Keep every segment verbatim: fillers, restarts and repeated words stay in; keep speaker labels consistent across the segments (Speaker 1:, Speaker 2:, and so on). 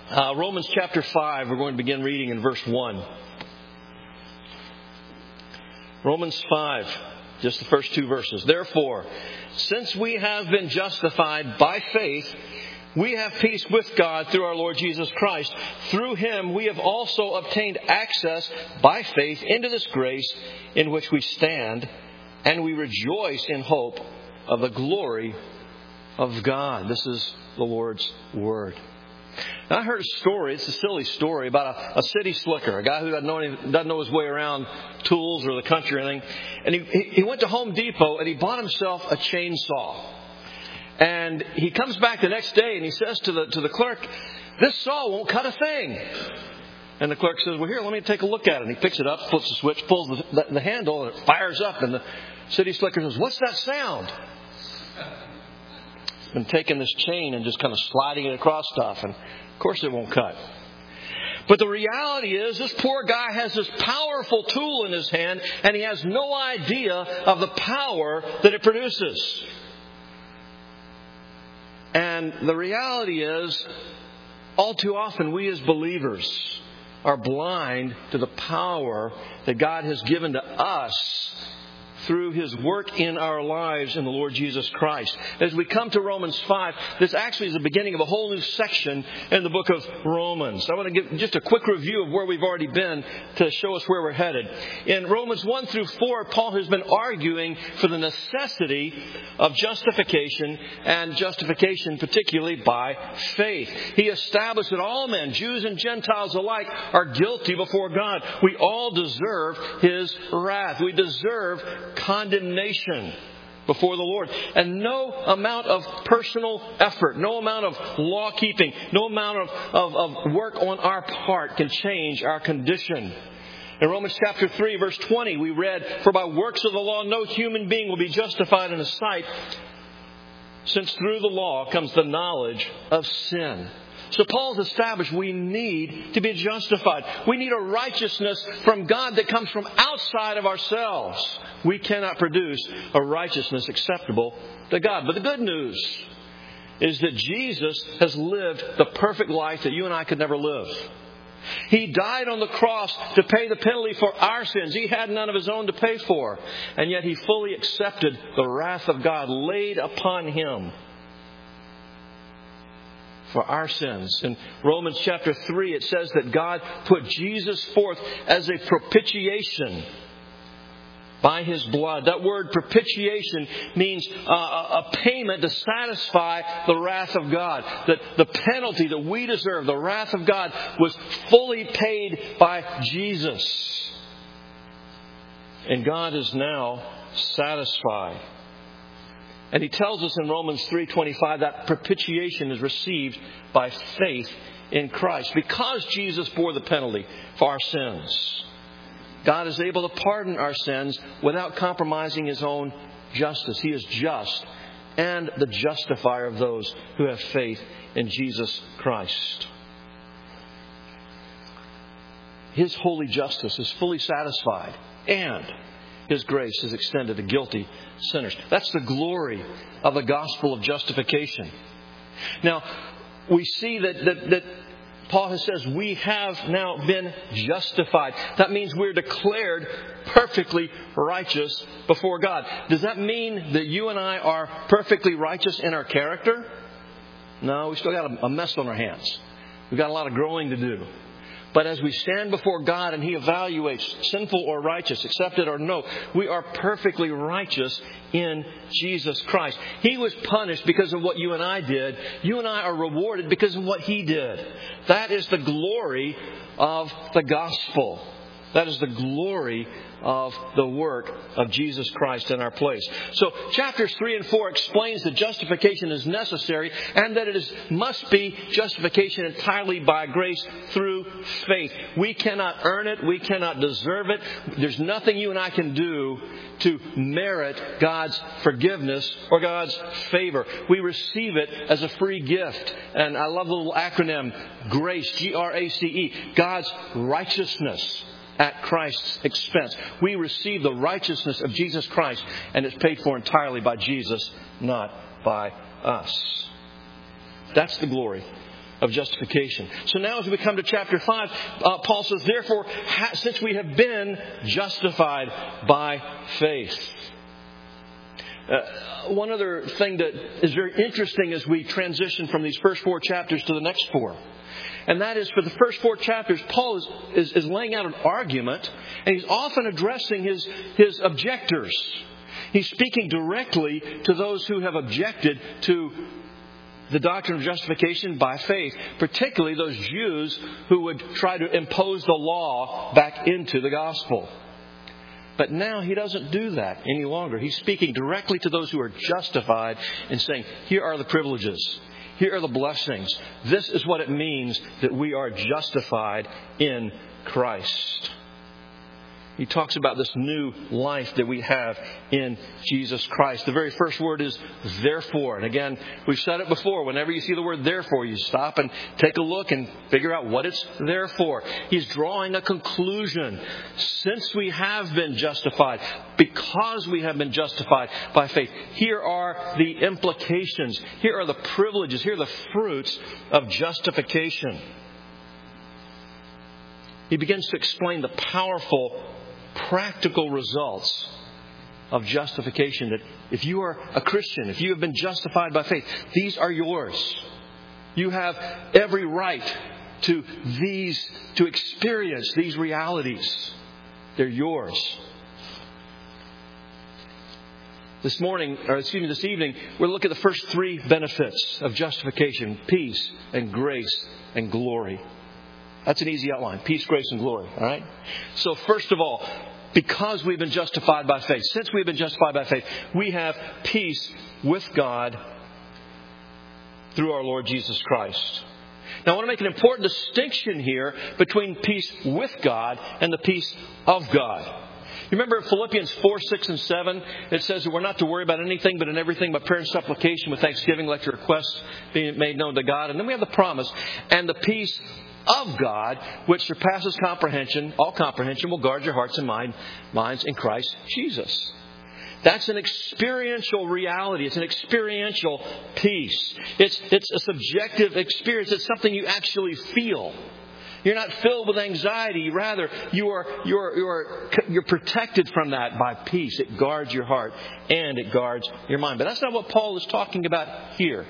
Speaker 1: Uh, Romans chapter five, we're going to begin reading in verse one. Romans five, just the first two verses. Therefore, since we have been justified by faith, we have peace with God through our Lord Jesus Christ. Through Him we have also obtained access by faith into this grace in which we stand, and we rejoice in hope of the glory of God. This is the Lord's Word. Now, I heard a story, it's a silly story, about a, a city slicker, a guy who doesn't know, any, doesn't know his way around tools or the country or anything. And he, he went to Home Depot and he bought himself a chainsaw. And he comes back the next day and he says to the to the clerk, "This saw won't cut a thing." And the clerk says, "Well, here, let me take a look at it." And he picks it up, flips the switch, pulls the, the, the handle, and it fires up. And the city slicker says, "What's that sound?" He's been taking this chain and just kind of sliding it across stuff. And of course it won't cut. But the reality is, this poor guy has this powerful tool in his hand, and he has no idea of the power that it produces. And the reality is, all too often we as believers are blind to the power that God has given to us through His work in our lives in the Lord Jesus Christ. As we come to Romans five, this actually is the beginning of a whole new section in the book of Romans. I want to give just a quick review of where we've already been to show us where we're headed. In Romans one through four, Paul has been arguing for the necessity of justification, and justification particularly by faith. He established that all men, Jews and Gentiles alike, are guilty before God. We all deserve His wrath. We deserve condemnation before the Lord. And no amount of personal effort, no amount of law keeping, no amount of, of, of work on our part can change our condition. In Romans chapter three, verse twenty, we read, "For by works of the law no human being will be justified in His sight, since through the law comes the knowledge of sin." So Paul's established we need to be justified. We need a righteousness from God that comes from outside of ourselves. We cannot produce a righteousness acceptable to God. But the good news is that Jesus has lived the perfect life that you and I could never live. He died on the cross to pay the penalty for our sins. He had none of His own to pay for. And yet He fully accepted the wrath of God laid upon Him for our sins. In Romans chapter three, it says that God put Jesus forth as a propitiation by His blood. That word propitiation means uh, a payment to satisfy the wrath of God. That the penalty that we deserve, the wrath of God, was fully paid by Jesus. And God is now satisfied. And He tells us in Romans three twenty-five that propitiation is received by faith in Christ. Because Jesus bore the penalty for our sins, God is able to pardon our sins without compromising His own justice. He is just and the justifier of those who have faith in Jesus Christ. His holy justice is fully satisfied, and His grace is extended to guilty sinners. That's the glory of the gospel of justification. Now, we see that, that, that Paul has says we have now been justified. That means we're declared perfectly righteous before God. Does that mean that you and I are perfectly righteous in our character? No, we still got a mess on our hands. We've got a lot of growing to do. But as we stand before God and He evaluates sinful or righteous, accepted or no, we are perfectly righteous in Jesus Christ. He was punished because of what you and I did. You and I are rewarded because of what He did. That is the glory of the gospel. That is the glory of the work of Jesus Christ in our place. So chapters three and four explains that justification is necessary and that it is must be justification entirely by grace through faith. We cannot earn it. We cannot deserve it. There's nothing you and I can do to merit God's forgiveness or God's favor. We receive it as a free gift. And I love the little acronym, GRACE, G R A C E, God's righteousness at Christ's expense. We receive the righteousness of Jesus Christ, and it's paid for entirely by Jesus, not by us. That's the glory of justification. So now as we come to chapter five, uh, Paul says, therefore, ha- since we have been justified by faith. Uh, one other thing that is very interesting as we transition from these first four chapters to the next four. And that is, for the first four chapters, Paul is, is, is laying out an argument, and he's often addressing his, his objectors. He's speaking directly to those who have objected to the doctrine of justification by faith, particularly those Jews who would try to impose the law back into the gospel. But now he doesn't do that any longer. He's speaking directly to those who are justified and saying, here are the privileges. Here are the blessings. This is what it means that we are justified in Christ. He talks about this new life that we have in Jesus Christ. The very first word is therefore. And again, we've said it before. Whenever you see the word therefore, you stop and take a look and figure out what it's there for. He's drawing a conclusion. Since we have been justified, because we have been justified by faith, here are the implications. Here are the privileges. Here are the fruits of justification. He begins to explain the powerful practical results of justification, that if you are a Christian, if you have been justified by faith, these are yours. You have every right to these, to experience these realities. They're yours. This morning, or excuse me, this evening, we'll look at the first three benefits of justification: peace and grace and glory. That's an easy outline. Peace, grace, and glory. All right? So first of all, because we've been justified by faith, since we've been justified by faith, we have peace with God through our Lord Jesus Christ. Now, I want to make an important distinction here between peace with God and the peace of God. You remember Philippians four, six, and seven? It says that we're not to worry about anything, but in everything by prayer and supplication with thanksgiving, let your requests be made known to God. And then we have the promise, and the peace of God, which surpasses comprehension, all comprehension, will guard your hearts and mind, minds in Christ Jesus. That's an experiential reality. It's an experiential peace. It's, it's a subjective experience. It's something you actually feel. You're not filled with anxiety. Rather, you are, you are, you are, you're protected from that by peace. It guards your heart and it guards your mind. But that's not what Paul is talking about here.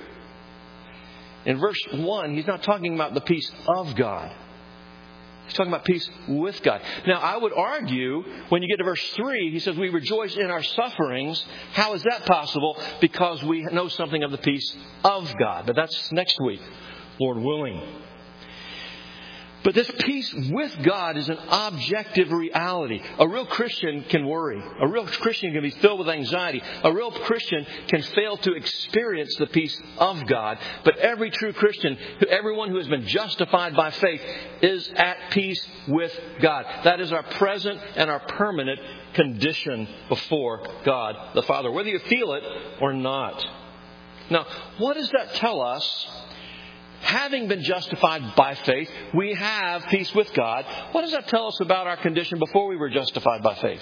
Speaker 1: In verse one, he's not talking about the peace of God. He's talking about peace with God. Now, I would argue, when you get to verse three, he says, we rejoice in our sufferings. How is that possible? Because we know something of the peace of God. But that's next week, Lord willing. But this peace with God is an objective reality. A real Christian can worry. A real Christian can be filled with anxiety. A real Christian can fail to experience the peace of God. But every true Christian, everyone who has been justified by faith, is at peace with God. That is our present and our permanent condition before God the Father, whether you feel it or not. Now, what does that tell us? Having been justified by faith, we have peace with God. What does that tell us about our condition before we were justified by faith?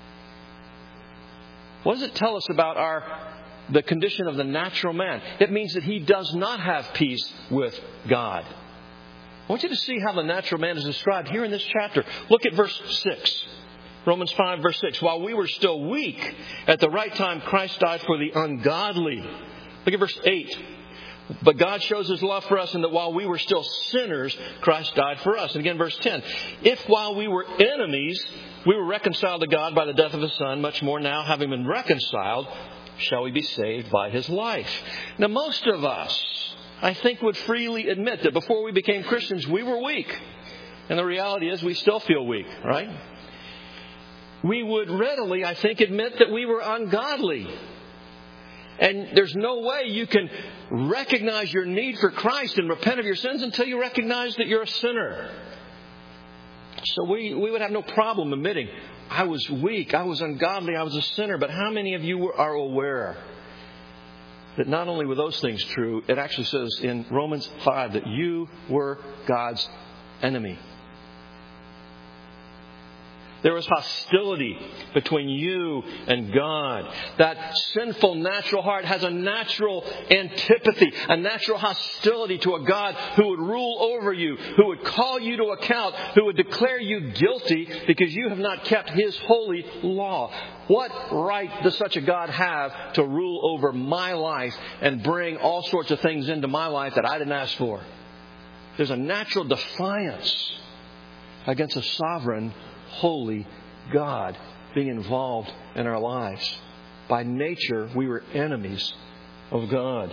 Speaker 1: What does it tell us about our the condition of the natural man? It means that he does not have peace with God. I want you to see how the natural man is described here in this chapter. Look at verse six. Romans five, verse six. While we were still weak, at the right time Christ died for the ungodly. Look at verse eight. But God shows His love for us in that while we were still sinners, Christ died for us. And again, verse ten. If while we were enemies, we were reconciled to God by the death of His Son, much more now, having been reconciled, shall we be saved by His life. Now, most of us, I think, would freely admit that before we became Christians, we were weak. And the reality is we still feel weak, right? We would readily, I think, admit that we were ungodly. And there's no way you can recognize your need for Christ and repent of your sins until you recognize that you're a sinner. So we, we would have no problem admitting, I was weak, I was ungodly, I was a sinner. But how many of you are aware that not only were those things true, it actually says in Romans five that you were God's enemy. There was hostility between you and God. That sinful natural heart has a natural antipathy, a natural hostility to a God who would rule over you, who would call you to account, who would declare you guilty because you have not kept His holy law. What right does such a God have to rule over my life and bring all sorts of things into my life that I didn't ask for? There's a natural defiance against a sovereign, holy God being involved in our lives. By nature, we were enemies of God.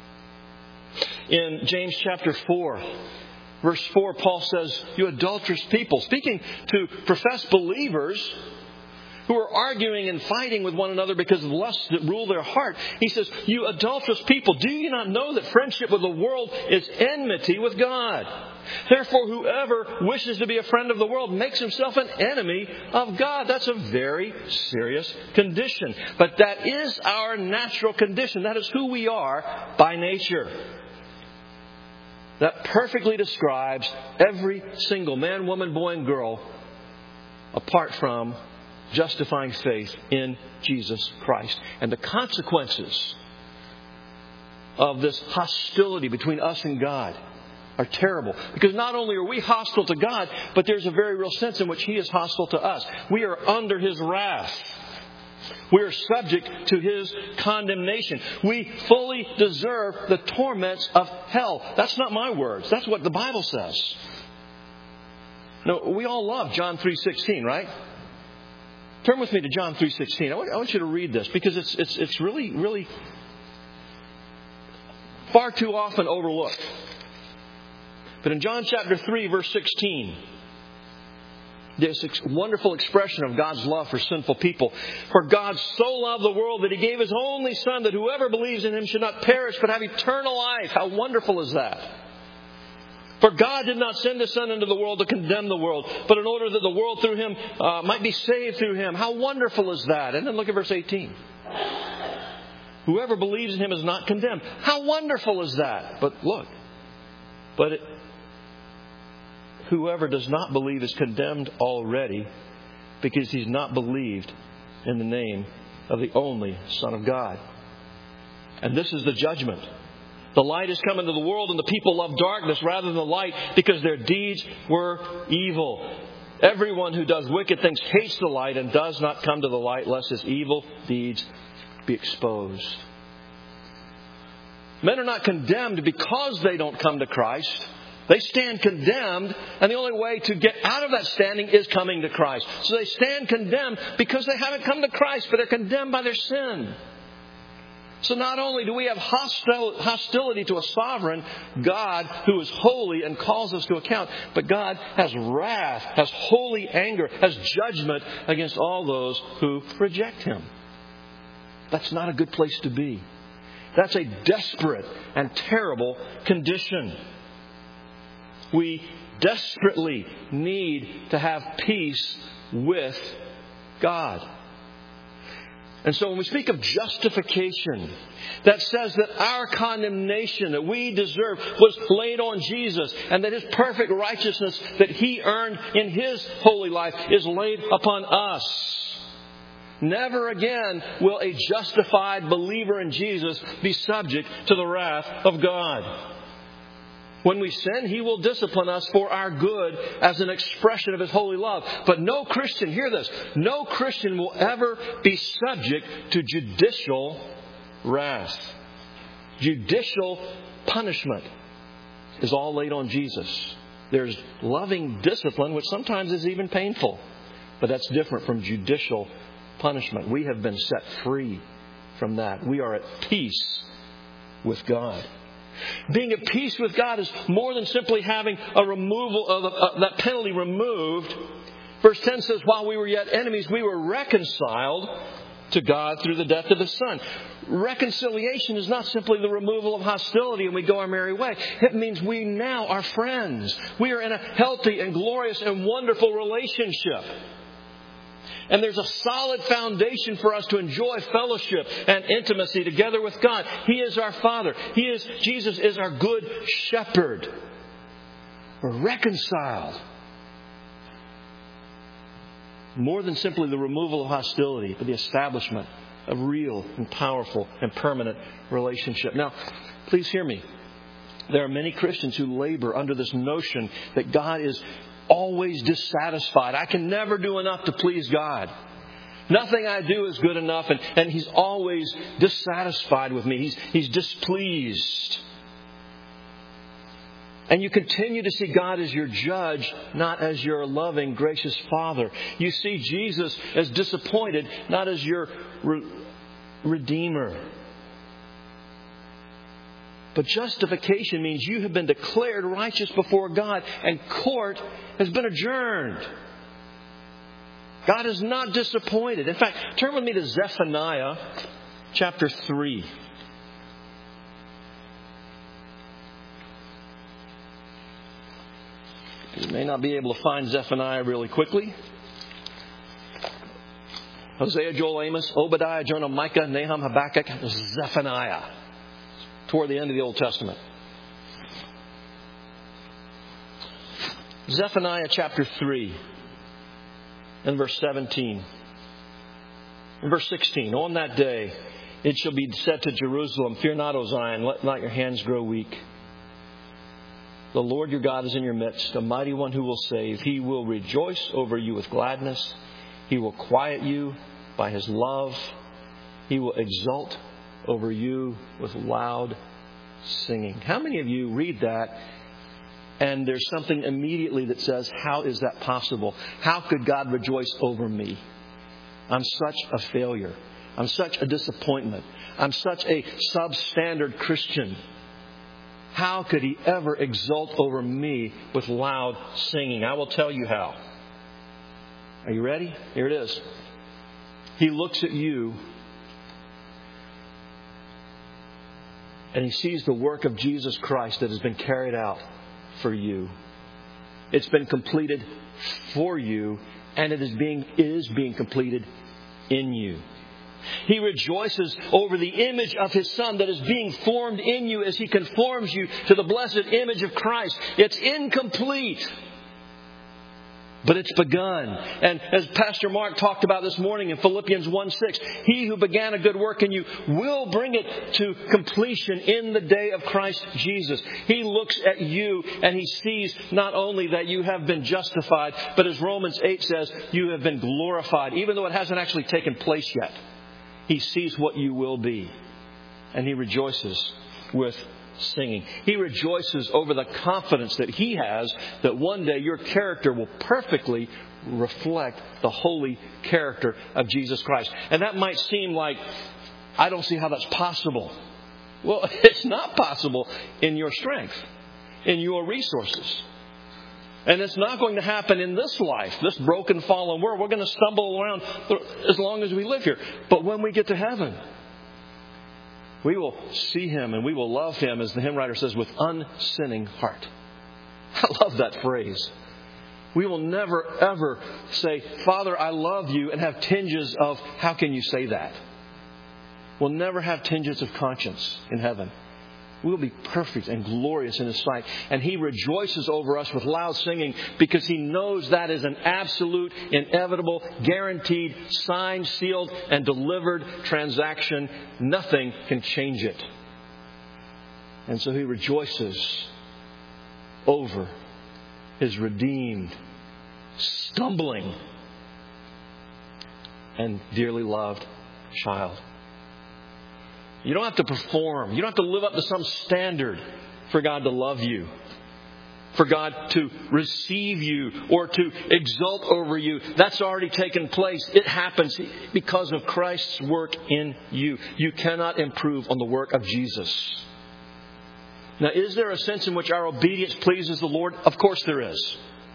Speaker 1: In James chapter four, verse four, Paul says, "You adulterous people," speaking to professed believers who are arguing and fighting with one another because of lusts that rule their heart. He says, "You adulterous people, do you not know that friendship with the world is enmity with God? Therefore, whoever wishes to be a friend of the world makes himself an enemy of God." That's a very serious condition. But that is our natural condition. That is who we are by nature. That perfectly describes every single man, woman, boy, and girl apart from justifying faith in Jesus Christ. And the consequences of this hostility between us and God are terrible. Because not only are we hostile to God, but there's a very real sense in which He is hostile to us. We are under His wrath. We are subject to His condemnation. We fully deserve the torments of hell. That's not my words. That's what the Bible says. Now, we all love John three sixteen, right? Turn with me to John three sixteen. I want, I want you to read this because it's it's it's really, really far too often overlooked. But in John chapter three, verse sixteen, this wonderful expression of God's love for sinful people. "For God so loved the world that He gave His only Son, that whoever believes in Him should not perish but have eternal life." How wonderful is that? "For God did not send His Son into the world to condemn the world, but in order that the world through Him uh, might be saved through Him." How wonderful is that? And then look at verse eighteen. "Whoever believes in Him is not condemned." How wonderful is that? But look, but it, whoever does not believe is condemned already, because he's not believed in the name of the only Son of God. And this is the judgment. The light has come into the world, and the people love darkness rather than the light, because their deeds were evil. Everyone who does wicked things hates the light and does not come to the light, lest his evil deeds be exposed. Men are not condemned because they don't come to Christ. They stand condemned, and the only way to get out of that standing is coming to Christ. So they stand condemned because they haven't come to Christ, but they're condemned by their sin. So not only do we have hostil, hostility to a sovereign God who is holy and calls us to account, but God has wrath, has holy anger, has judgment against all those who reject Him. That's not a good place to be. That's a desperate and terrible condition. We desperately need to have peace with God. And so when we speak of justification, that says that our condemnation that we deserve was laid on Jesus, and that His perfect righteousness that He earned in His holy life is laid upon us. Never again will a justified believer in Jesus be subject to the wrath of God. When we sin, He will discipline us for our good as an expression of His holy love. But no Christian, hear this, no Christian will ever be subject to judicial wrath. Judicial punishment is all laid on Jesus. There's loving discipline, which sometimes is even painful. But that's different from judicial punishment. We have been set free from that. We are at peace with God. Being at peace with God is more than simply having a removal of uh, that penalty removed. Verse ten says, "While we were yet enemies, we were reconciled to God through the death of His Son." Reconciliation is not simply the removal of hostility and we go our merry way. It means we now are friends. We are in a healthy and glorious and wonderful relationship. And there's a solid foundation for us to enjoy fellowship and intimacy together with God. He is our Father. He is, Jesus is our good shepherd. We're reconciled. More than simply the removal of hostility, but the establishment of real and powerful and permanent relationship. Now, please hear me. There are many Christians who labor under this notion that God is always dissatisfied. I can never do enough to please God. Nothing I do is good enough, and, and He's always dissatisfied with me. He's, he's displeased. And you continue to see God as your judge, not as your loving, gracious Father. You see Jesus as disappointed, not as your re- Redeemer. But justification means you have been declared righteous before God, and court has been adjourned. God is not disappointed. In fact, turn with me to Zephaniah chapter three. You may not be able to find Zephaniah really quickly. Hosea, Joel, Amos, Obadiah, Jonah, Micah, Nahum, Habakkuk, Zephaniah. Toward the end of the Old Testament. Zephaniah chapter three and verse seventeen. In verse sixteen, on that day it shall be said to Jerusalem, fear not, O Zion, let not your hands grow weak. The Lord your God is in your midst, a mighty one who will save. He will rejoice over you with gladness. He will quiet you by His love. He will exult over you with loud singing. How many of you read that and there's something immediately that says, how is that possible? How could God rejoice over me? I'm such a failure. I'm such a disappointment. I'm such a substandard Christian. How could He ever exult over me with loud singing? I will tell you how. Are you ready? Here it is. He looks at you and He sees the work of Jesus Christ that has been carried out for you. It's been completed for you, and it is being, it is being completed in you. He rejoices over the image of His Son that is being formed in you as He conforms you to the blessed image of Christ. It's incomplete, but it's begun. And as Pastor Mark talked about this morning in Philippians one six, He who began a good work in you will bring it to completion in the day of Christ Jesus. He looks at you and He sees not only that you have been justified, but as Romans eight says, you have been glorified, even though it hasn't actually taken place yet. He sees what you will be, and He rejoices with singing. He rejoices over the confidence that He has that one day your character will perfectly reflect the holy character of Jesus Christ. And that might seem like, I don't see how that's possible. Well, it's not possible in your strength, in your resources. And it's not going to happen in this life, this broken, fallen world. We're going to stumble around as long as we live here. But when we get to heaven, we will see Him and we will love Him, as the hymn writer says, with unsinning heart. I love that phrase. We will never, ever say, Father, I love you, and have tinges of, how can you say that? We'll never have tinges of conscience in heaven. We'll be perfect and glorious in His sight. And He rejoices over us with loud singing because He knows that is an absolute, inevitable, guaranteed, signed, sealed, and delivered transaction. Nothing can change it. And so He rejoices over His redeemed, stumbling, and dearly loved child. You don't have to perform. You don't have to live up to some standard for God to love you, for God to receive you, or to exult over you. That's already taken place. It happens because of Christ's work in you. You cannot improve on the work of Jesus. Now, is there a sense in which our obedience pleases the Lord? Of course there is.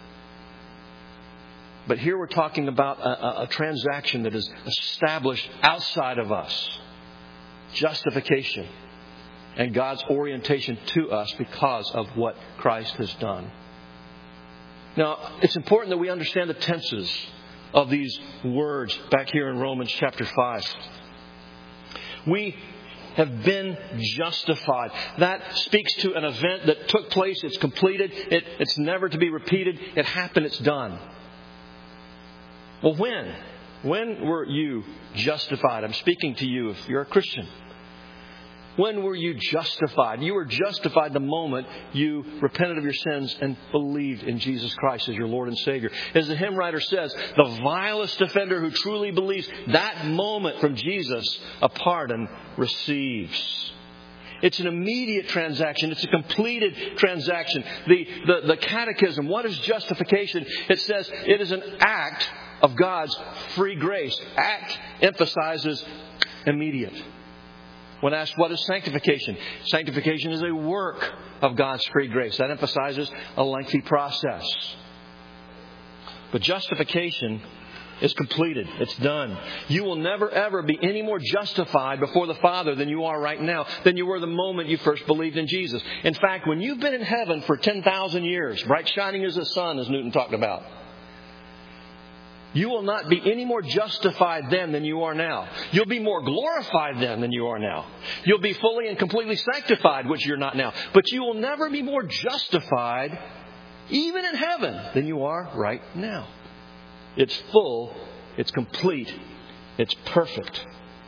Speaker 1: But here we're talking about a, a, a transaction that is established outside of us. Justification and God's orientation to us because of what Christ has done. Now, it's important that we understand the tenses of these words back here in Romans chapter five. We have been justified. That speaks to an event that took place. It's completed. It, it's never to be repeated. It happened. It's done. Well, when? When were you justified? I'm speaking to you if you're a Christian. When were you justified? You were justified the moment you repented of your sins and believed in Jesus Christ as your Lord and Savior. As the hymn writer says, the vilest offender who truly believes, that moment from Jesus, a pardon receives. It's an immediate transaction. It's a completed transaction. The, the, the catechism, what is justification? It says it is an act of God's free grace. Act emphasizes immediate. When asked, what is sanctification? Sanctification is a work of God's free grace. That emphasizes a lengthy process. But justification is completed. It's done. You will never, ever be any more justified before the Father than you are right now, than you were the moment you first believed in Jesus. In fact, when you've been in heaven for ten thousand years, bright shining as the sun, as Newton talked about, you will not be any more justified then than you are now. You'll be more glorified then than you are now. You'll be fully and completely sanctified, which you're not now. But you will never be more justified, even in heaven, than you are right now. It's full, it's complete, it's perfect.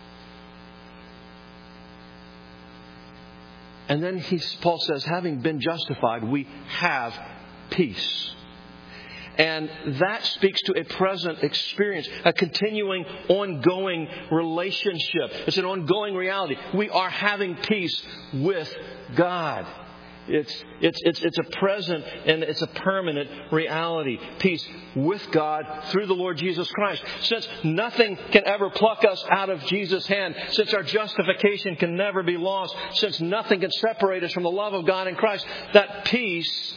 Speaker 1: And then he, Paul says, having been justified, we have peace. And that speaks to a present experience, a continuing, ongoing relationship. It's an ongoing reality. We are having peace with God. It's, it's, it's, it's a present and it's a permanent reality. Peace with God through the Lord Jesus Christ. Since nothing can ever pluck us out of Jesus' hand, since our justification can never be lost, since nothing can separate us from the love of God in Christ, that peace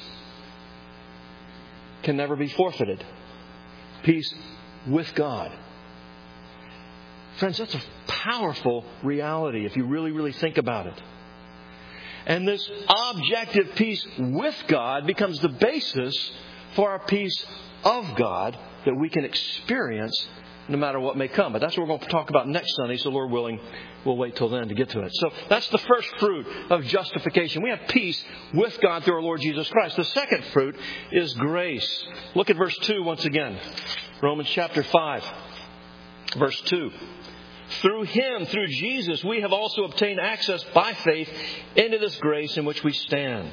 Speaker 1: can never be forfeited. Peace with God. Friends, that's a powerful reality if you really, really think about it. And this objective peace with God becomes the basis for our peace of God that we can experience no matter what may come. But that's what we're going to talk about next Sunday, so Lord willing, we'll wait till then to get to it. So that's the first fruit of justification. We have peace with God through our Lord Jesus Christ. The second fruit is grace. Look at verse two once again. Romans chapter five, verse two. Through Him, through Jesus, we have also obtained access by faith into this grace in which we stand.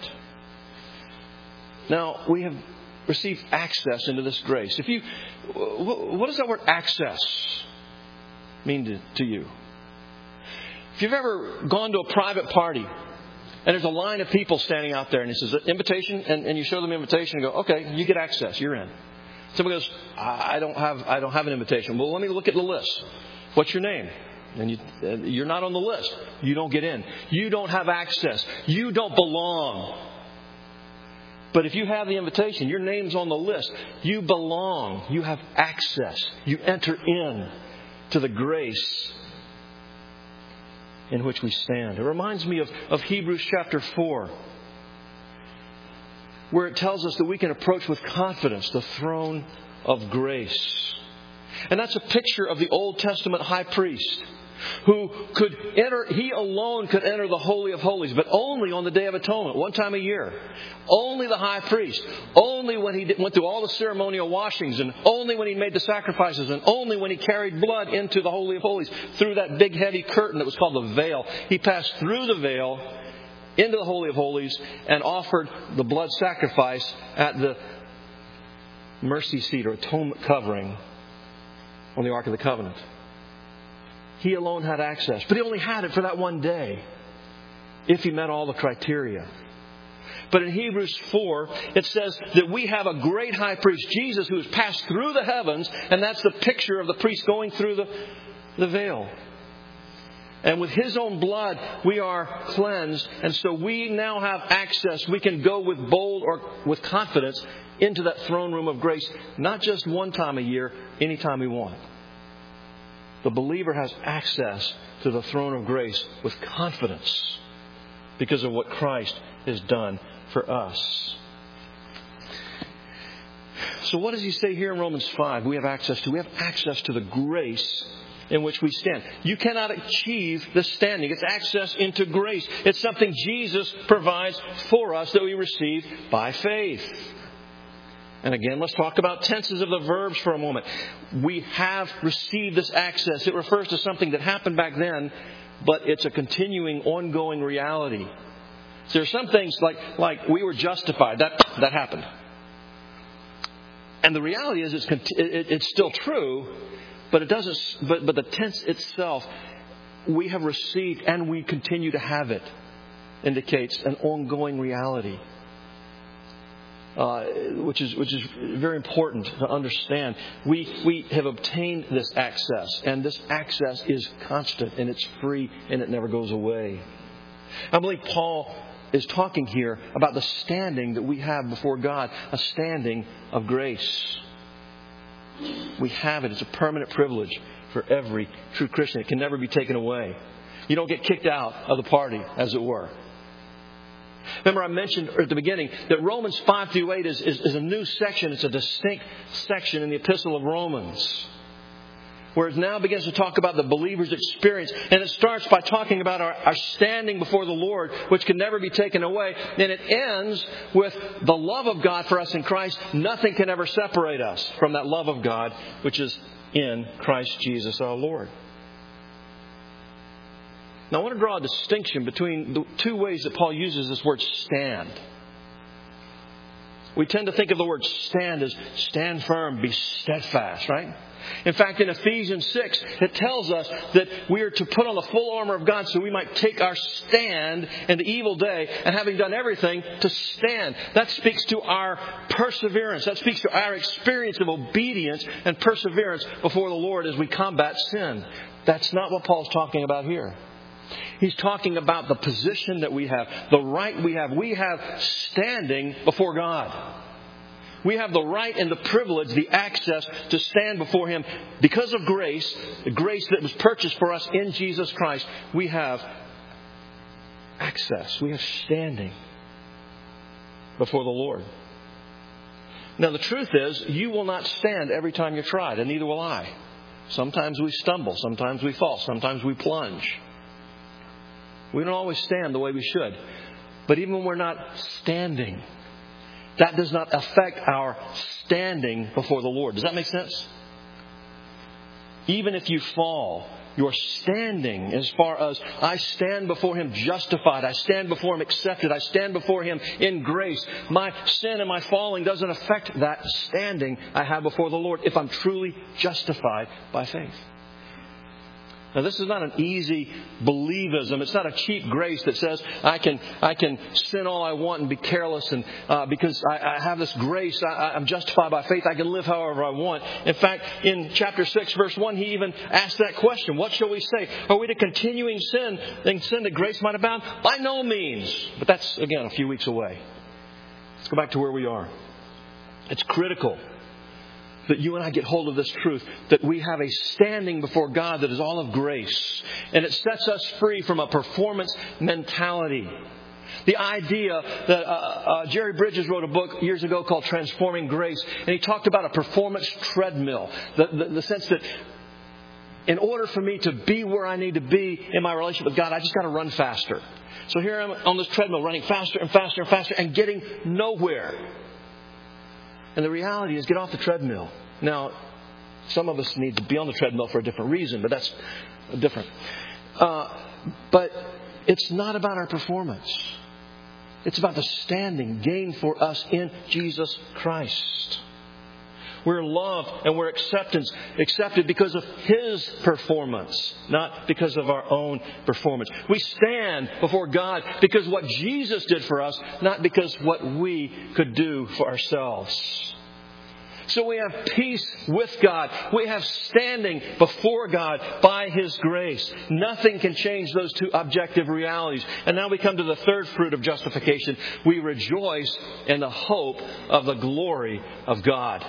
Speaker 1: Now, we have received access into this grace. If you, what does that word access mean to, to you? If you've ever gone to a private party and there's a line of people standing out there and it says invitation, and, and you show them an invitation and go, okay, you get access, you're in. Someone goes, I don't have, I don't have an invitation. Well, let me look at the list. What's your name? And you, you're not on the list. You don't get in. You don't have access. You don't belong. But if you have the invitation, your name's on the list. You belong. You have access. You enter in to the grace in which we stand. It reminds me of, of Hebrews chapter four, where it tells us that we can approach with confidence the throne of grace. And that's a picture of the Old Testament high priest who could enter, he alone could enter the Holy of Holies, but only on the Day of Atonement, one time a year. Only the high priest. Only when he went through all the ceremonial washings, and only when he made the sacrifices, and only when he carried blood into the Holy of Holies through that big heavy curtain that was called the veil. He passed through the veil into the Holy of Holies and offered the blood sacrifice at the mercy seat or atonement covering on the Ark of the Covenant. He alone had access, but he only had it for that one day if he met all the criteria. But in Hebrews four, it says that we have a great high priest, Jesus, who has passed through the heavens, and that's the picture of the priest going through the, the veil. And with His own blood, we are cleansed, and so we now have access. We can go with bold or with confidence into that throne room of grace, not just one time a year, anytime we want. The believer has access to the throne of grace with confidence because of what Christ has done for us. So what does he say here in Romans five? We have access to. We have access to the grace in which we stand. You cannot achieve this standing. It's access into grace. It's something Jesus provides for us that we receive by faith. And again, let's talk about tenses of the verbs for a moment. We have received this access. It refers to something that happened back then, but it's a continuing, ongoing reality. So there are some things like, like we were justified. That, that happened. And the reality is it's, it's still true, but it doesn't, but, but the tense itself, we have received and we continue to have it, indicates an ongoing reality. Uh, which is which is very important to understand. We we have obtained this access, and this access is constant, and it's free, and it never goes away. I believe Paul is talking here about the standing that we have before God, a standing of grace. We have it. It's a permanent privilege for every true Christian. It can never be taken away. You don't get kicked out of the party, as it were. Remember, I mentioned at the beginning that Romans five through eight is, is, is a new section. It's a distinct section in the Epistle of Romans, where it now begins to talk about the believer's experience. And it starts by talking about our, our standing before the Lord, which can never be taken away. And it ends with the love of God for us in Christ. Nothing can ever separate us from that love of God, which is in Christ Jesus our Lord. Now, I want to draw a distinction between the two ways that Paul uses this word stand. We tend to think of the word stand as stand firm, be steadfast, right? In fact, in Ephesians six, it tells us that we are to put on the full armor of God so we might take our stand in the evil day, and having done everything, to stand. That speaks to our perseverance. That speaks to our experience of obedience and perseverance before the Lord as we combat sin. That's not what Paul's talking about here. He's talking about the position that we have, the right we have. We have standing before God. We have the right and the privilege, the access to stand before Him because of grace, the grace that was purchased for us in Jesus Christ. We have access. We have standing before the Lord. Now, the truth is, you will not stand every time you're tried, and neither will I. Sometimes we stumble. Sometimes we fall. Sometimes we plunge. We don't always stand the way we should. But even when we're not standing, that does not affect our standing before the Lord. Does that make sense? Even if you fall, your standing, as far as I stand before Him justified, I stand before Him accepted, I stand before Him in grace. My sin and my falling doesn't affect that standing I have before the Lord if I'm truly justified by faith. Now, this is not an easy believism. It's not a cheap grace that says I can I can sin all I want and be careless, and uh, because I, I have this grace, I, I'm justified by faith. I can live however I want. In fact, in chapter six, verse one, he even asked that question: what shall we say? Are we to continue in sin, in sin that grace might abound? By no means. But that's, again, a few weeks away. Let's go back to where we are. It's critical that you and I get hold of this truth, that we have a standing before God that is all of grace. And it sets us free from a performance mentality. The idea that uh, uh, Jerry Bridges wrote a book years ago called Transforming Grace, and he talked about a performance treadmill. The, the, the sense that in order for me to be where I need to be in my relationship with God, I just got to run faster. So here I'm on this treadmill running faster and faster and faster and getting nowhere. And the reality is, get off the treadmill. Now, some of us need to be on the treadmill for a different reason, but that's different. Uh, but it's not about our performance. It's about the standing gained for us in Jesus Christ. We're loved and we're acceptance, accepted because of His performance, not because of our own performance. We stand before God because of what Jesus did for us, not because what we could do for ourselves. So we have peace with God. We have standing before God by His grace. Nothing can change those two objective realities. And now we come to the third fruit of justification. We rejoice in the hope of the glory of God.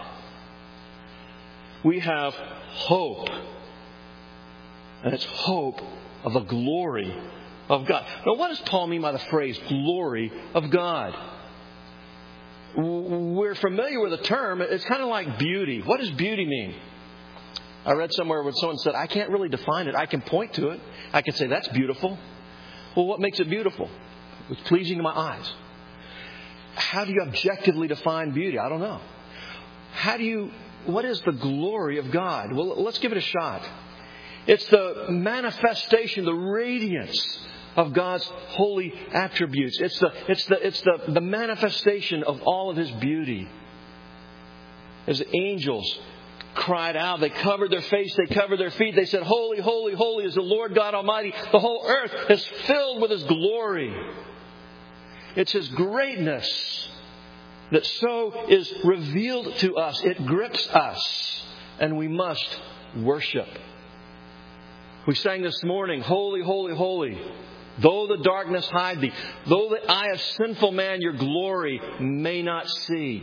Speaker 1: We have hope. And it's hope of the glory of God. Now, what does Paul mean by the phrase glory of God? We're familiar with the term. It's kind of like beauty. What does beauty mean? I read somewhere where someone said, I can't really define it. I can point to it. I can say, that's beautiful. Well, what makes it beautiful? It's pleasing to my eyes. How do you objectively define beauty? I don't know. how do you, what is the glory of God? Well, let's give it a shot. It's the manifestation, the radiance of God's holy attributes. It's the, it's the, it's the, the manifestation of all of His beauty. As the angels cried out, they covered their face, they covered their feet. They said, "Holy, holy, holy is the Lord God Almighty. The whole earth is filled with His glory." It's His greatness that so is revealed to us. It grips us, and we must worship. We sang this morning, "Holy, holy, holy. Though the darkness hide thee, though the eye of sinful man your glory may not see."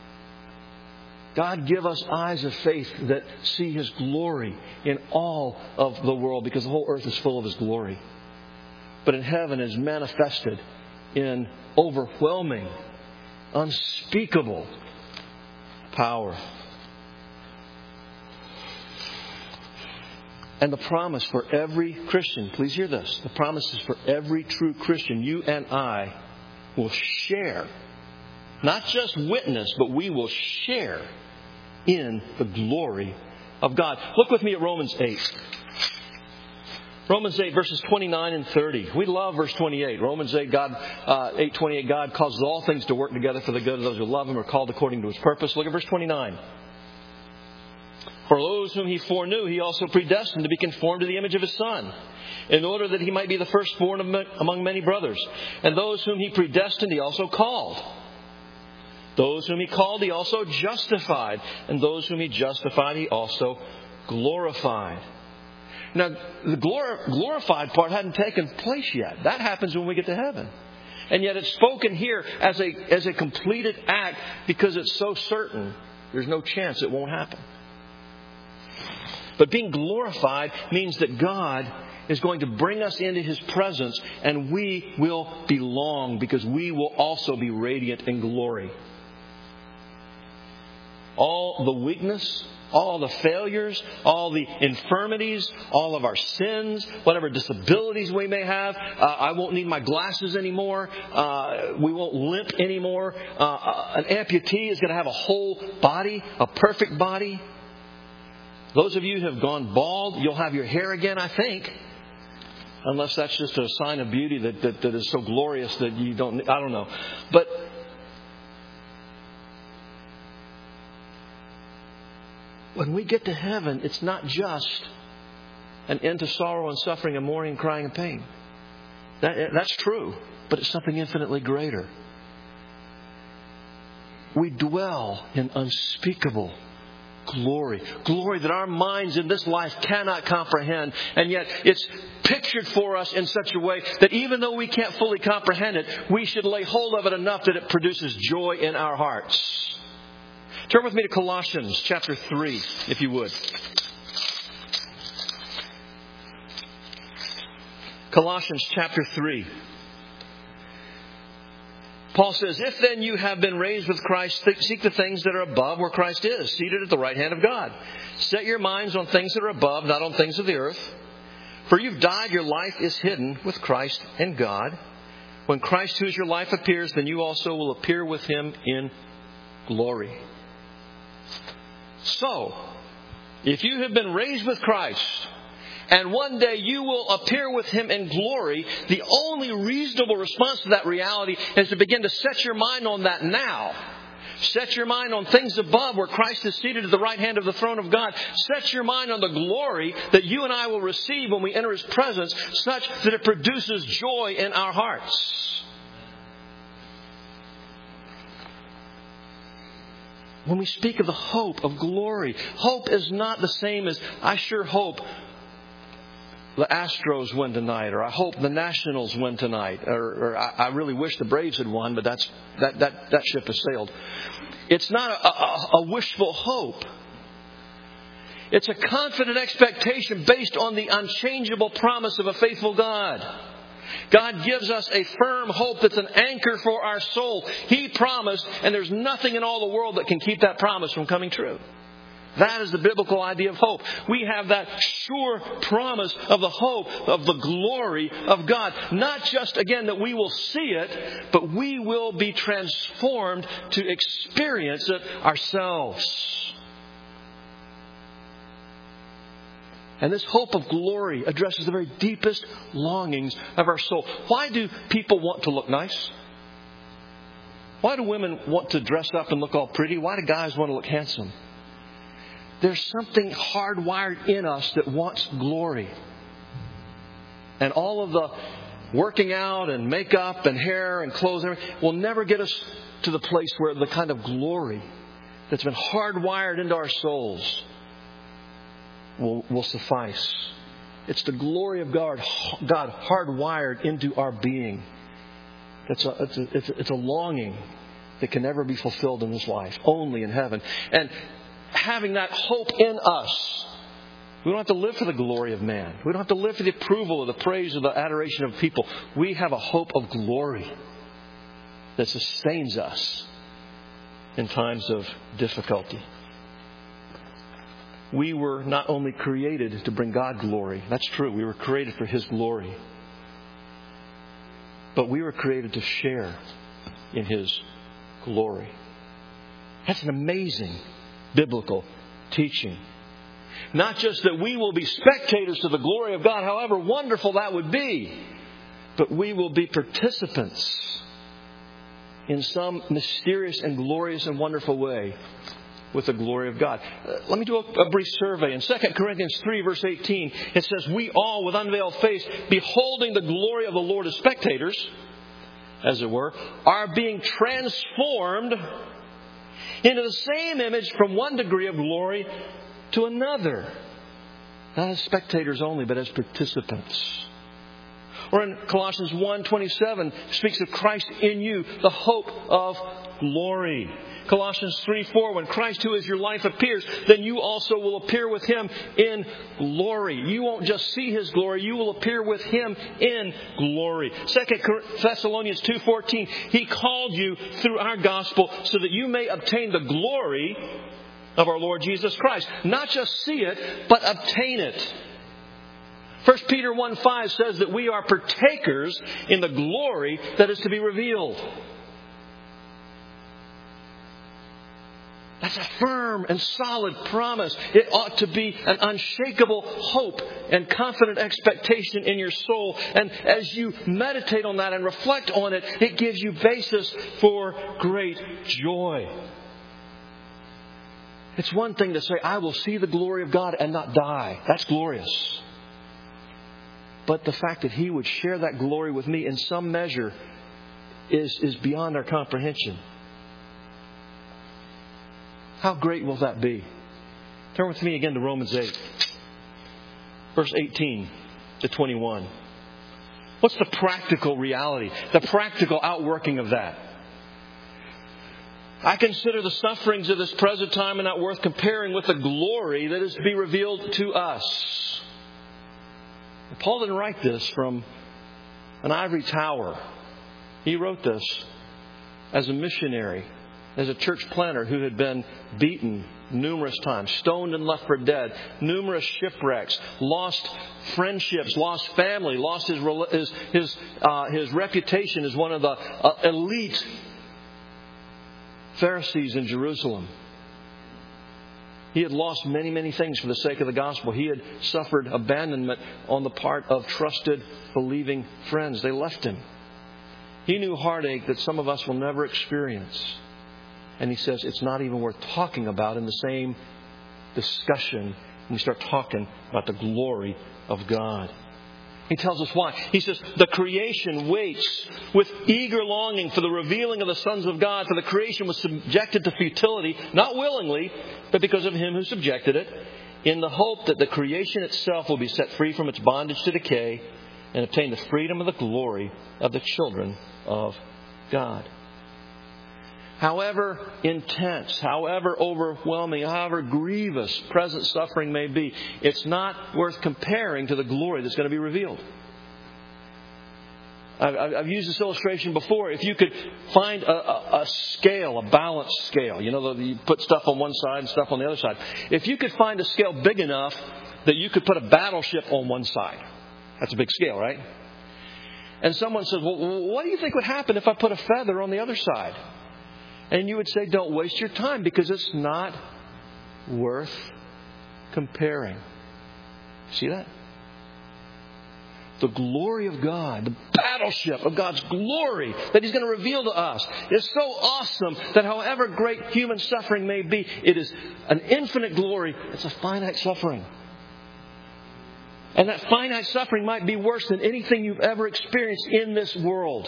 Speaker 1: God, give us eyes of faith that see His glory in all of the world, because the whole earth is full of His glory. But in heaven is manifested in overwhelming, unspeakable power. And the promise for every Christian, please hear this, the promise is for every true Christian, you and I will share, not just witness, but we will share in the glory of God. Look with me at Romans eight. Romans eight, verses twenty-nine and thirty. We love verse twenty-eight. Romans eight, God, uh, eight twenty-eight, God causes all things to work together for the good of those who love Him, are called according to His purpose. Look at verse twenty-nine. For those whom He foreknew, He also predestined to be conformed to the image of His Son, in order that He might be the firstborn among many brothers. And those whom He predestined, He also called. Those whom He called, He also justified. And those whom He justified, He also glorified. Now, the glor- glorified part hadn't taken place yet. That happens when we get to heaven. And yet it's spoken here as a, as a completed act, because it's so certain there's no chance it won't happen. But being glorified means that God is going to bring us into His presence, and we will belong, because we will also be radiant in glory. All the weakness, all the failures, all the infirmities, all of our sins, whatever disabilities we may have. Uh, I won't need my glasses anymore. Uh, we won't limp anymore. Uh, an amputee is going to have a whole body, a perfect body. Those of you who have gone bald, you'll have your hair again, I think. Unless that's just a sign of beauty that, that, that is so glorious that you don't, I don't know. But when we get to heaven, it's not just an end to sorrow and suffering and mourning, crying and pain. That, that's true, but it's something infinitely greater. We dwell in unspeakable glory. Glory that our minds in this life cannot comprehend. And yet it's pictured for us in such a way that even though we can't fully comprehend it, we should lay hold of it enough that it produces joy in our hearts. Turn with me to Colossians chapter three, if you would. Colossians chapter three. Paul says, "If then you have been raised with Christ, seek the things that are above, where Christ is, seated at the right hand of God. Set your minds on things that are above, not on things of the earth. For you've died, your life is hidden with Christ in God. When Christ, who is your life, appears, then you also will appear with Him in glory." So, if you have been raised with Christ, and one day you will appear with Him in glory, the only reasonable response to that reality is to begin to set your mind on that now. Set your mind on things above, where Christ is seated at the right hand of the throne of God. Set your mind on the glory that you and I will receive when we enter His presence, such that it produces joy in our hearts. When we speak of the hope of glory, hope is not the same as, I sure hope the Astros win tonight, or I hope the Nationals win tonight, or, or I, I really wish the Braves had won, but that's that that, that ship has sailed. It's not a, a, a wishful hope. It's a confident expectation based on the unchangeable promise of a faithful God. God gives us a firm hope that's an anchor for our soul. He promised, and there's nothing in all the world that can keep that promise from coming true. That is the biblical idea of hope. We have that sure promise of the hope of the glory of God. Not just, again, that we will see it, but we will be transformed to experience it ourselves. And this hope of glory addresses the very deepest longings of our soul. Why do people want to look nice? Why do women want to dress up and look all pretty? Why do guys want to look handsome? There's something hardwired in us that wants glory. And all of the working out and makeup and hair and clothes and everything will never get us to the place where the kind of glory that's been hardwired into our souls will, will suffice. It's the glory of God, God hardwired into our being. It's a, it's, a, it's, a, it's a longing that can never be fulfilled in this life, only in heaven. And having that hope in us, we don't have to live for the glory of man. We don't have to live for the approval or the praise or the adoration of people. We have a hope of glory that sustains us in times of difficulty. We were not only created to bring God glory. That's true. We were created for His glory. But we were created to share in His glory. That's an amazing biblical teaching. Not just that we will be spectators to the glory of God, however wonderful that would be, but we will be participants in some mysterious and glorious and wonderful way with the glory of God. Uh, let me do a, a brief survey. In Second Corinthians three, verse eighteen, it says, "We all, with unveiled face, beholding the glory of the Lord as spectators," as it were, "are being transformed into the same image from one degree of glory to another." Not as spectators only, but as participants. Or in Colossians one twenty-seven, speaks of Christ in you, the hope of glory. Colossians three four, "When Christ, who is your life, appears, then you also will appear with Him in glory." You won't just see His glory, you will appear with Him in glory. Second Thessalonians two fourteen, "He called you through our gospel so that you may obtain the glory of our Lord Jesus Christ." Not just see it, but obtain it. First Peter one five says that we are partakers in the glory that is to be revealed. That's a firm and solid promise. It ought to be an unshakable hope and confident expectation in your soul. And as you meditate on that and reflect on it, it gives you basis for great joy. It's one thing to say, "I will see the glory of God and not die." That's glorious. But the fact that He would share that glory with me in some measure is, is beyond our comprehension. How great will that be? Turn with me again to Romans eight, verse eighteen to twenty-one. What's the practical reality, the practical outworking of that? "I consider the sufferings of this present time are not worth comparing with the glory that is to be revealed to us." Paul didn't write this from an ivory tower. He wrote this as a missionary, as a church planter who had been beaten numerous times, stoned and left for dead, numerous shipwrecks, lost friendships, lost family, lost his his his, uh, his reputation as one of the uh, elite Pharisees in Jerusalem. He had lost many, many things for the sake of the gospel. He had suffered abandonment on the part of trusted, believing friends. They left him. He knew heartache that some of us will never experience. And he says it's not even worth talking about in the same discussion when we start talking about the glory of God. He tells us why. He says, "The creation waits with eager longing for the revealing of the sons of God. For the creation was subjected to futility, not willingly, but because of Him who subjected it, in the hope that the creation itself will be set free from its bondage to decay and obtain the freedom of the glory of the children of God." However intense, however overwhelming, however grievous present suffering may be, it's not worth comparing to the glory that's going to be revealed. I've, I've used this illustration before. If you could find a, a, a scale, a balanced scale, you know, you put stuff on one side and stuff on the other side. If you could find a scale big enough that you could put a battleship on one side, that's a big scale, right? And someone says, well, what do you think would happen if I put a feather on the other side? And you would say, don't waste your time because it's not worth comparing. See that? The glory of God, the battleship of God's glory that He's going to reveal to us is so awesome that however great human suffering may be, it is an infinite glory. It's a finite suffering. And that finite suffering might be worse than anything you've ever experienced in this world.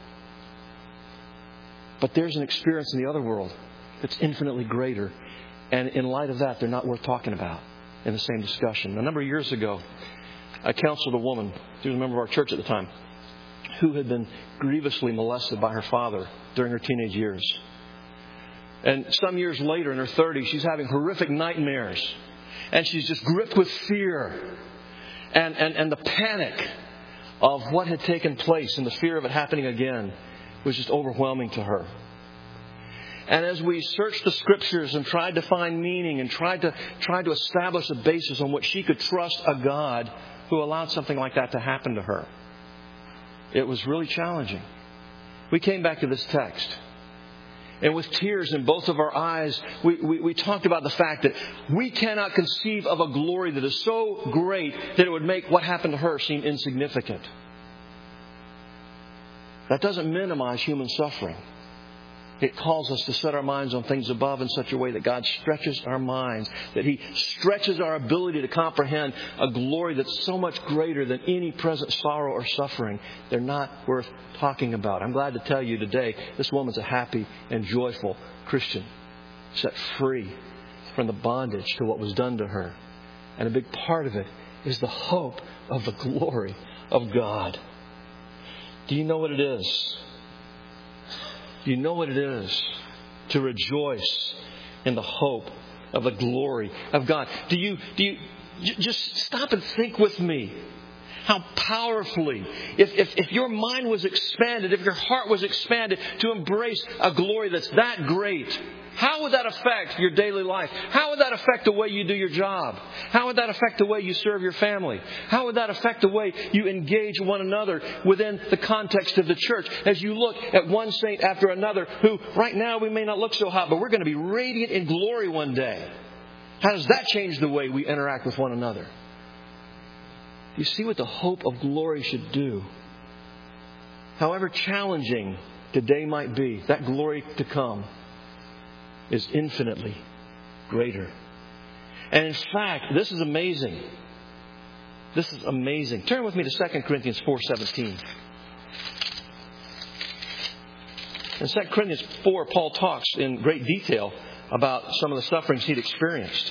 Speaker 1: But there's an experience in the other world that's infinitely greater. And in light of that, they're not worth talking about in the same discussion. A number of years ago, I counseled a woman, she was a member of our church at the time, who had been grievously molested by her father during her teenage years. And some years later, in her thirties, she's having horrific nightmares. And she's just gripped with fear. And, and, and the panic of what had taken place and the fear of it happening again was just overwhelming to her. And as we searched the Scriptures and tried to find meaning and tried to tried to establish a basis on which she could trust a God who allowed something like that to happen to her, it was really challenging. We came back to this text. And with tears in both of our eyes, we, we, we talked about the fact that we cannot conceive of a glory that is so great that it would make what happened to her seem insignificant. That doesn't minimize human suffering. It calls us to set our minds on things above in such a way that God stretches our minds, that He stretches our ability to comprehend a glory that's so much greater than any present sorrow or suffering. They're not worth talking about. I'm glad to tell you today, this woman's a happy and joyful Christian, set free from the bondage to what was done to her. And a big part of it is the hope of the glory of God. Do you know what it is? Do you know what it is to rejoice in the hope of the glory of God? Do you, do you j- just stop and think with me how powerfully, if, if, if your mind was expanded, if your heart was expanded to embrace a glory that's that great, how would that affect your daily life? How would that affect the way you do your job? How would that affect the way you serve your family? How would that affect the way you engage one another within the context of the church? As you look at one saint after another who right now we may not look so hot, but we're going to be radiant in glory one day. How does that change the way we interact with one another? You see what the hope of glory should do. However challenging today might be, that glory to come is infinitely greater. And in fact, this is amazing. This is amazing. Turn with me to Second Corinthians four seventeen. In Second Corinthians four, Paul talks in great detail about some of the sufferings he'd experienced.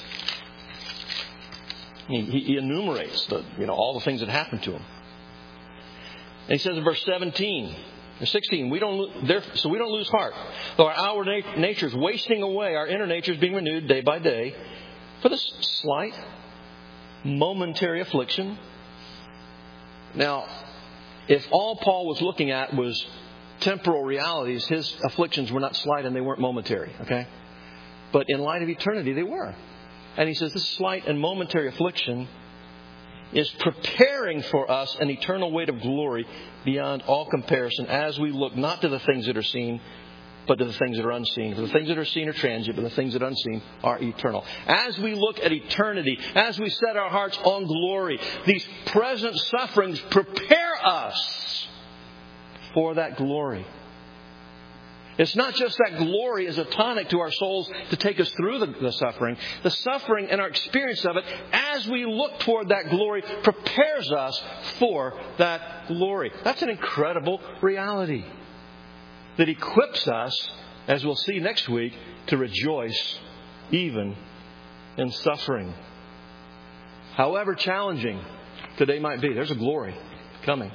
Speaker 1: He, he enumerates the, you know, all the things that happened to him. And he says in verse seventeen, or sixteen, we don't, there, so we don't lose heart. Though our outward na- nature is wasting away, our inner nature is being renewed day by day. For this slight, momentary affliction. Now, if all Paul was looking at was temporal realities, his afflictions were not slight and they weren't momentary. Okay? But in light of eternity, they were. And he says this slight and momentary affliction is preparing for us an eternal weight of glory beyond all comparison as we look not to the things that are seen, but to the things that are unseen. For the things that are seen are transient, but the things that are unseen are eternal. As we look at eternity, as we set our hearts on glory, these present sufferings prepare us for that glory. It's not just that glory is a tonic to our souls to take us through the, the suffering. The suffering and our experience of it, as we look toward that glory, prepares us for that glory. That's an incredible reality that equips us, as we'll see next week, to rejoice even in suffering. However challenging today might be, there's a glory coming.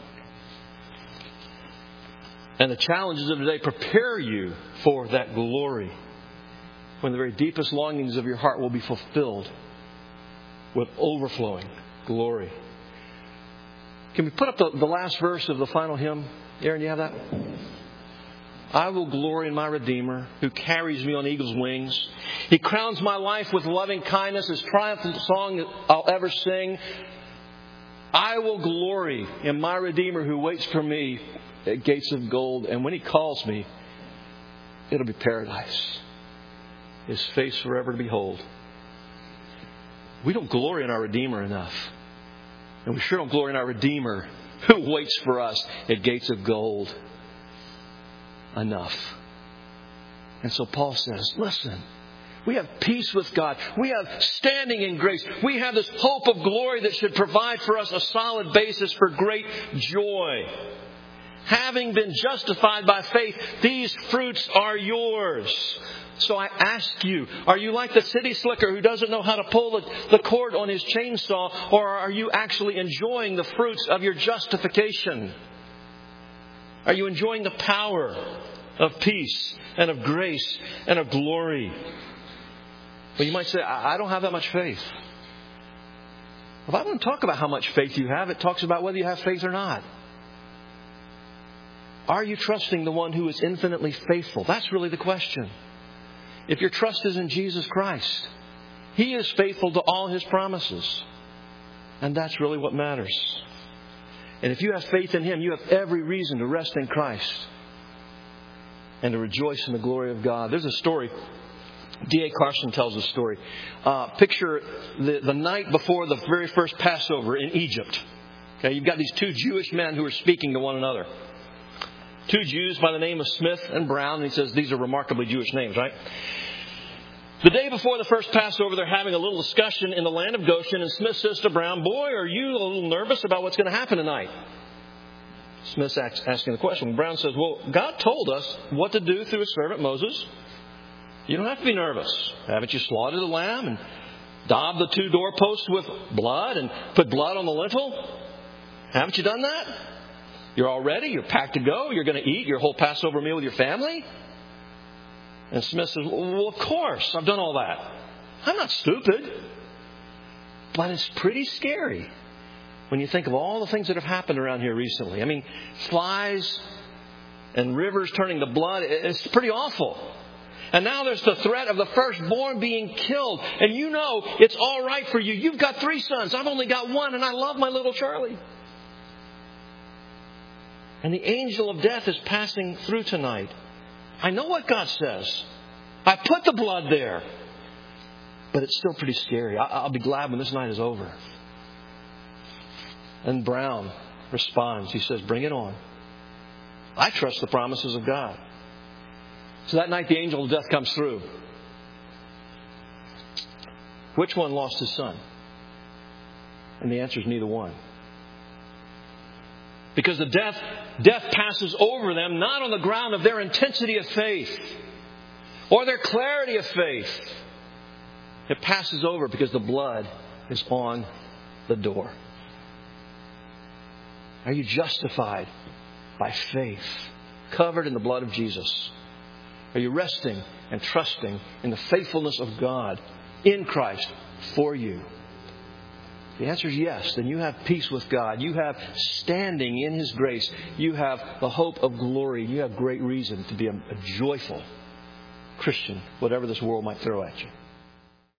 Speaker 1: And the challenges of today prepare you for that glory, when the very deepest longings of your heart will be fulfilled with overflowing glory. Can we put up the, the last verse of the final hymn? Aaron, you have that? I will glory in my Redeemer, who carries me on eagle's wings. He crowns my life with loving kindness, his triumphant song I'll ever sing. I will glory in my Redeemer, who waits for me at gates of gold. And when he calls me, it'll be paradise, his face forever to behold. We don't glory in our Redeemer enough. And we sure don't glory in our Redeemer, who waits for us at gates of gold, enough. And so Paul says, listen, we have peace with God. We have standing in grace. We have this hope of glory that should provide for us a solid basis for great joy. Having been justified by faith, these fruits are yours. So I ask you, are you like the city slicker who doesn't know how to pull the, the cord on his chainsaw, or are you actually enjoying the fruits of your justification? Are you enjoying the power of peace and of grace and of glory? Well, you might say, I, I don't have that much faith. If I want to talk about how much faith you have, it talks about whether you have faith or not. Are you trusting the one who is infinitely faithful? That's really the question. If your trust is in Jesus Christ, He is faithful to all His promises. And that's really what matters. And if you have faith in Him, you have every reason to rest in Christ and to rejoice in the glory of God. There's a story. D A Carson tells a story. Uh, picture the, the night before the very first Passover in Egypt. Okay, you've got these two Jewish men who are speaking to one another. Two Jews by the name of Smith and Brown. And he says these are remarkably Jewish names, right? The day before the first Passover, they're having a little discussion in the land of Goshen. And Smith says to Brown, boy, are you a little nervous about what's going to happen tonight? Smith's asking the question. Brown says, well, God told us what to do through His servant Moses. You don't have to be nervous. Haven't you slaughtered the lamb and daubed the two doorposts with blood and put blood on the lintel? Haven't you done that? You're all ready. You're packed to go. You're going to eat your whole Passover meal with your family. And Smith says, well, of course, I've done all that. I'm not stupid. But it's pretty scary when you think of all the things that have happened around here recently. I mean, flies and rivers turning to blood. It's pretty awful. And now there's the threat of the firstborn being killed. And you know it's all right for you. You've got three sons. I've only got one, and I love my little Charlie. And the angel of death is passing through tonight. I know what God says. I put the blood there. But it's still pretty scary. I'll be glad when this night is over. And Brown responds. He says, bring it on. I trust the promises of God. So that night the angel of death comes through. Which one lost his son? And the answer is neither one. Because the death, death passes over them, not on the ground of their intensity of faith or their clarity of faith. It passes over because the blood is on the door. Are you justified by faith, covered in the blood of Jesus? Are you resting and trusting in the faithfulness of God in Christ for you? The answer is yes. Then you have peace with God. You have standing in His grace. You have the hope of glory. You have great reason to be a, a joyful Christian, whatever this world might throw at you.